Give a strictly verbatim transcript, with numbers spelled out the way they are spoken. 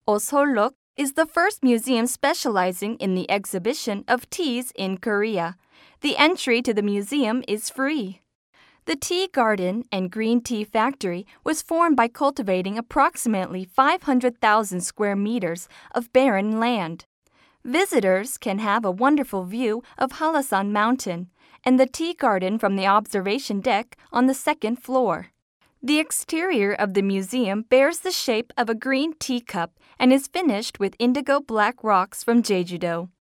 Oseolok is the first museum specializing in the exhibition of teas in Korea. The entry to the museum is free. The tea garden and green tea factory was formed by cultivating approximately five hundred thousand square meters of barren land. Visitors can have a wonderful view of Halasan Mountain and the tea garden from the observation deck on the second floor. The exterior of the museum bears the shape of a green teacup and is finished with indigo black rocks from Jeju-do.